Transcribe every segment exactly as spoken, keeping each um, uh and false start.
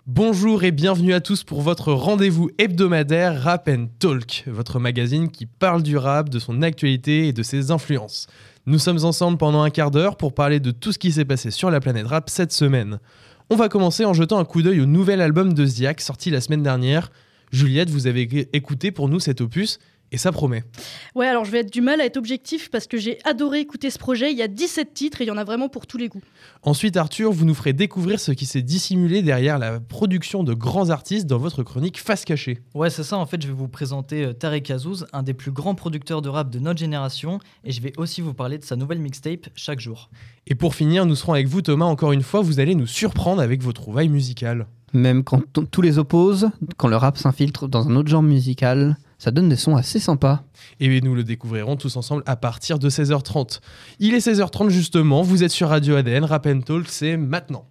Bonjour et bienvenue à tous pour votre rendez-vous hebdomadaire Rap and Talk, votre magazine qui parle du rap, de son actualité et de ses influences. Nous sommes ensemble pendant un quart d'heure pour parler de tout ce qui s'est passé sur la planète rap cette semaine. On va commencer en jetant un coup d'œil au nouvel album de Ziak sorti la semaine dernière. Juliette, vous avez écouté pour nous cet opus et ça promet. Ouais, alors je vais être du mal à être objectif parce que j'ai adoré écouter ce projet. Il y a dix-sept titres et il y en a vraiment pour tous les goûts. Ensuite, Arthur, vous nous ferez découvrir ce qui s'est dissimulé derrière la production de grands artistes dans votre chronique Face Cachée. Ouais, c'est ça. En fait, je vais vous présenter euh, Tarek Azouz, un des plus grands producteurs de rap de notre génération. Et je vais aussi vous parler de sa nouvelle mixtape, Chaque jour. Et pour finir, nous serons avec vous, Thomas, encore une fois. Vous allez nous surprendre avec vos trouvailles musicales. Même quand t- tous les opposent, quand le rap s'infiltre dans un autre genre musical, ça donne des sons assez sympas. Et nous le découvrirons tous ensemble à partir de seize heures trente. Il est seize heures trente justement, vous êtes sur Radio A D N, Rap and Talk, c'est maintenant.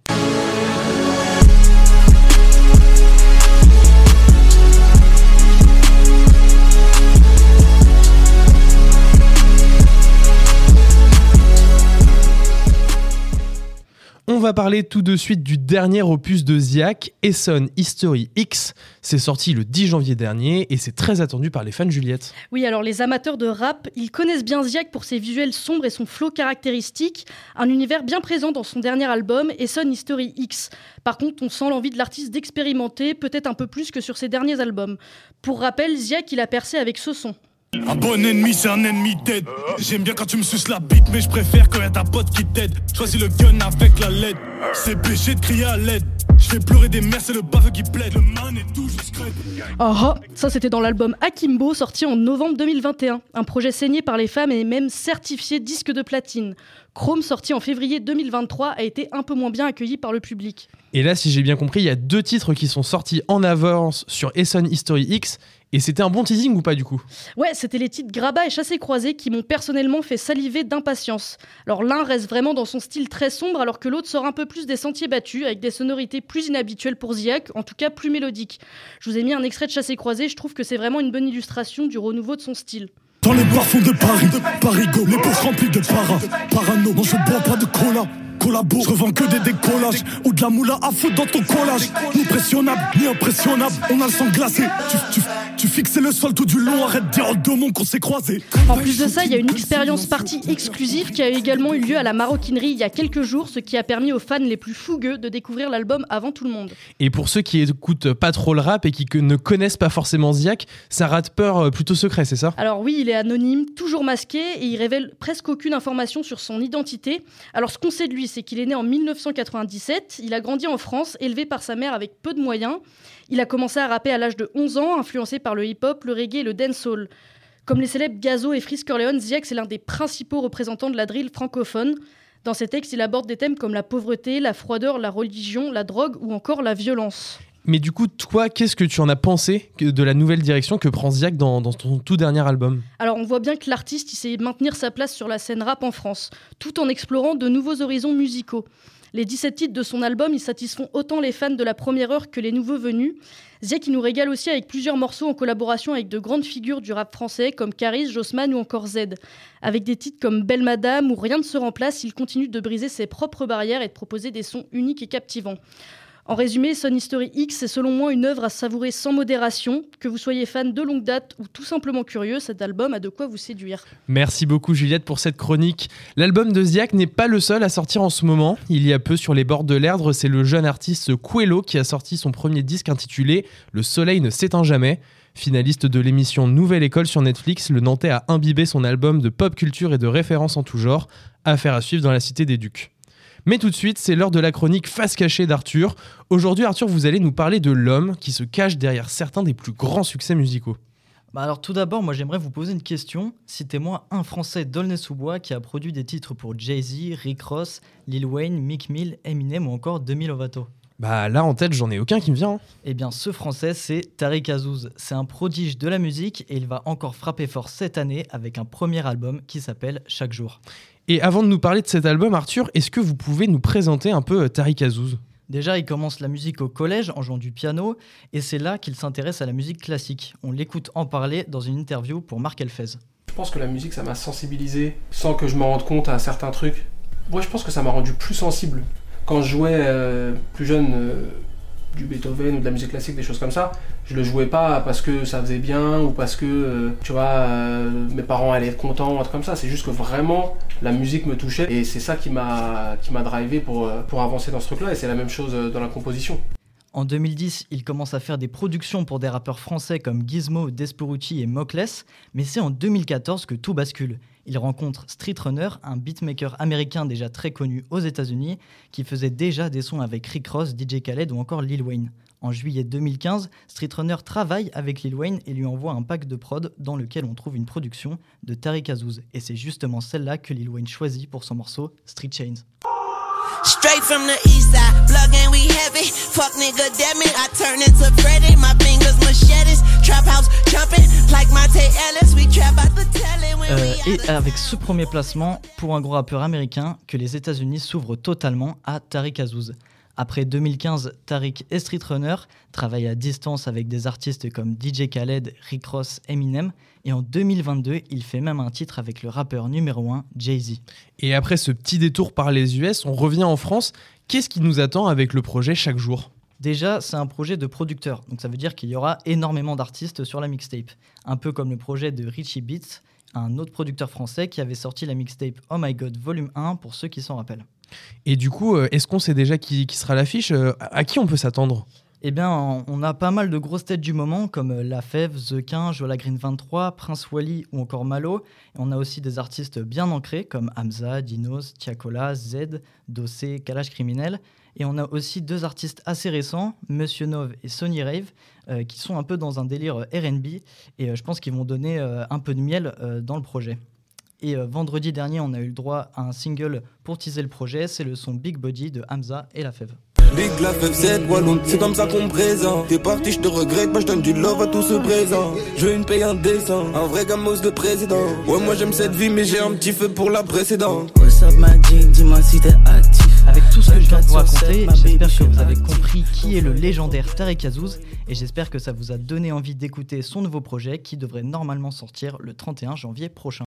On va parler tout de suite du dernier opus de Ziak, Essonne History X. C'est sorti le dix janvier dernier et c'est très attendu par les fans, Juliette. Oui, alors les amateurs de rap, ils connaissent bien Ziak pour ses visuels sombres et son flow caractéristique, un univers bien présent dans son dernier album, Essonne History X. Par contre, on sent l'envie de l'artiste d'expérimenter, peut-être un peu plus que sur ses derniers albums. Pour rappel, Ziak, il a percé avec ce son. Un bon ennemi, c'est un ennemi dead. J'aime bien quand tu me suces la bite, mais je préfère quand y'a ta pote qui t'aide. Choisis le gun avec la L E D. C'est péché de crier à l'aide. Je fais pleurer des mères, c'est le baveux qui plaide. Le man et tout, je scrape. Ah ah, ça c'était dans l'album Akimbo, sorti en novembre deux mille vingt et un. Un projet saigné par les femmes et même certifié disque de platine. Chrome, sorti en février deux mille vingt-trois, a été un peu moins bien accueilli par le public. Et là, si j'ai bien compris, il y a deux titres qui sont sortis en avance sur Essonne History X. Et c'était un bon teasing ou pas du coup ? Ouais, c'était les titres Grabat et Chassé Croisé qui m'ont personnellement fait saliver d'impatience. Alors l'un reste vraiment dans son style très sombre alors que l'autre sort un peu plus des sentiers battus avec des sonorités plus inhabituelles pour Ziak, en tout cas plus mélodiques. Je vous ai mis un extrait de Chassé Croisé, je trouve que c'est vraiment une bonne illustration du renouveau de son style. Dans les bas-fonds de Paris, Parigo, les poches remplies de para, parano, non je bois pas de cola. Collabo, je revends que des décollages ou de la moula à foutre dans ton collage. Ni impressionnable, ni impressionnable, on a le sang glacé. Tu, tu, tu fixais le sol tout du long, arrête de dire en deux mondes qu'on s'est croisés. En plus de ça, il y a une expérience partie exclusive qui a également eu lieu à la Maroquinerie il y a quelques jours, ce qui a permis aux fans les plus fougueux de découvrir l'album avant tout le monde. Et pour ceux qui écoutent pas trop le rap et qui ne connaissent pas forcément Ziak, ça rate peur plutôt secret, c'est ça ? Alors oui, il est anonyme, toujours masqué et il révèle presque aucune information sur son identité. Alors ce qu'on sait de lui, c'est qu'il est né en dix-neuf cent quatre-vingt-dix-sept, il a grandi en France, élevé par sa mère avec peu de moyens. Il a commencé à rapper à l'âge de onze ans, influencé par le hip-hop, le reggae et le dancehall. Comme les célèbres Gazo et Frisk Corleone, Ziak c'est l'un des principaux représentants de la drill francophone. Dans ses textes, il aborde des thèmes comme la pauvreté, la froideur, la religion, la drogue ou encore la violence. Mais du coup, toi, qu'est-ce que tu en as pensé de la nouvelle direction que prend Ziak dans, dans ton tout dernier album ? Alors on voit bien que l'artiste il sait maintenir sa place sur la scène rap en France, tout en explorant de nouveaux horizons musicaux. Les dix-sept titres de son album, ils satisfont autant les fans de la première heure que les nouveaux venus. Ziak il nous régale aussi avec plusieurs morceaux en collaboration avec de grandes figures du rap français comme Caris, Jossman ou encore Z. Avec des titres comme Belle Madame ou Rien ne se remplace, il continue de briser ses propres barrières et de proposer des sons uniques et captivants. En résumé, Essonne History X, c'est selon moi une œuvre à savourer sans modération. Que vous soyez fan de longue date ou tout simplement curieux, cet album a de quoi vous séduire. Merci beaucoup Juliette pour cette chronique. L'album de Ziak n'est pas le seul à sortir en ce moment. Il y a peu sur les bords de l'Erdre, c'est le jeune artiste Quelo qui a sorti son premier disque intitulé « Le soleil ne s'éteint jamais ». Finaliste de l'émission Nouvelle École sur Netflix, le Nantais a imbibé son album de pop culture et de références en tout genre. Affaire à suivre dans la Cité des Ducs. Mais tout de suite, c'est l'heure de la chronique Face Cachée d'Arthur. Aujourd'hui, Arthur, vous allez nous parler de l'homme qui se cache derrière certains des plus grands succès musicaux. Bah alors tout d'abord, moi j'aimerais vous poser une question. Citez-moi un Français d'Aulnay-sous-Bois qui a produit des titres pour Jay-Z, Rick Ross, Lil Wayne, Meek Mill, Eminem ou encore Demi Lovato. Bah là en tête, j'en ai aucun qui me vient. Hein. Eh bien ce Français, c'est Tarek Azouz. C'est un prodige de la musique et il va encore frapper fort cette année avec un premier album qui s'appelle Chaque jour. Et avant de nous parler de cet album, Arthur, est-ce que vous pouvez nous présenter un peu Tarek Azouz ? Déjà, il commence la musique au collège en jouant du piano et c'est là qu'il s'intéresse à la musique classique. On l'écoute en parler dans une interview pour Marc Elfez. Je pense que la musique, ça m'a sensibilisé sans que je me rende compte à certains trucs. Moi, je pense que ça m'a rendu plus sensible. Quand je jouais euh, plus jeune euh, du Beethoven ou de la musique classique, des choses comme ça, je le jouais pas parce que ça faisait bien ou parce que, euh, tu vois, euh, mes parents allaient être contents, un truc comme ça. C'est juste que vraiment, la musique me touchait et c'est ça qui m'a, qui m'a drivé pour, pour avancer dans ce truc-là, et c'est la même chose dans la composition. En deux mille dix, il commence à faire des productions pour des rappeurs français comme Gizmo, Desporucci et Mockless, mais c'est en deux mille quatorze que tout bascule. Il rencontre Street Runner, un beatmaker américain déjà très connu aux États-Unis, qui faisait déjà des sons avec Rick Ross, D J Khaled ou encore Lil Wayne. En juillet deux mille quinze, Street Runner travaille avec Lil Wayne et lui envoie un pack de prod dans lequel on trouve une production de Tariq Azouz. Et c'est justement celle-là que Lil Wayne choisit pour son morceau Street Chains. Straight from the east side, plug and we heavy. Fuck nigga, damn it, I turn into Freddy. My fingers machetes, trap house jumping like Monte Ellis. We trap out the telly when Euh, we et avec ce premier placement, pour un gros rappeur américain, que les États-Unis s'ouvrent totalement à Tariq Azouz. Après deux mille quinze, Tariq et Street Runner travaillent à distance avec des artistes comme D J Khaled, Rick Ross, Eminem. Et en deux mille vingt-deux, il fait même un titre avec le rappeur numéro un, Jay-Z. Et après ce petit détour par les U S, on revient en France. Qu'est-ce qui nous attend avec le projet Chaque Jour ? Déjà, c'est un projet de producteur, donc ça veut dire qu'il y aura énormément d'artistes sur la mixtape. Un peu comme le projet de Richie Beats, un autre producteur français qui avait sorti la mixtape Oh My God Volume un, pour ceux qui s'en rappellent. Et du coup, euh, est-ce qu'on sait déjà qui, qui sera l'affiche ? euh, À qui on peut s'attendre ? Eh bien, on a pas mal de grosses têtes du moment, comme La Fève, The Quin, Jola Green vingt-trois, Prince Wally ou encore Malo. Et on a aussi des artistes bien ancrés, comme Hamza, Dinos, Tiakola, Z, Dossé, Kalash Criminel. Et on a aussi deux artistes assez récents, Monsieur Nov et Sonny Rave, euh, qui sont un peu dans un délire R and B. Et euh, je pense qu'ils vont donner euh, un peu de miel euh, dans le projet. Et euh, vendredi dernier, on a eu le droit à un single pour teaser le projet. C'est le son Big Body de Hamza et La Fève. Big la F sept Wallon, c'est comme ça qu'on me présente. T'es parti, je te regrette, moi je donne du love à tout ce présent. Je veux une paye indécent, un vrai gamos de président. Ouais, moi j'aime cette vie, mais j'ai un petit feu pour la précédente. What's up Magic, dis-moi si t'es actif. Avec tout ce que je viens de vous raconter, j'espère que vous avez compris qui est le légendaire Tariq Azouz. Et j'espère que ça vous a donné envie d'écouter son nouveau projet qui devrait normalement sortir le trente et un janvier prochain.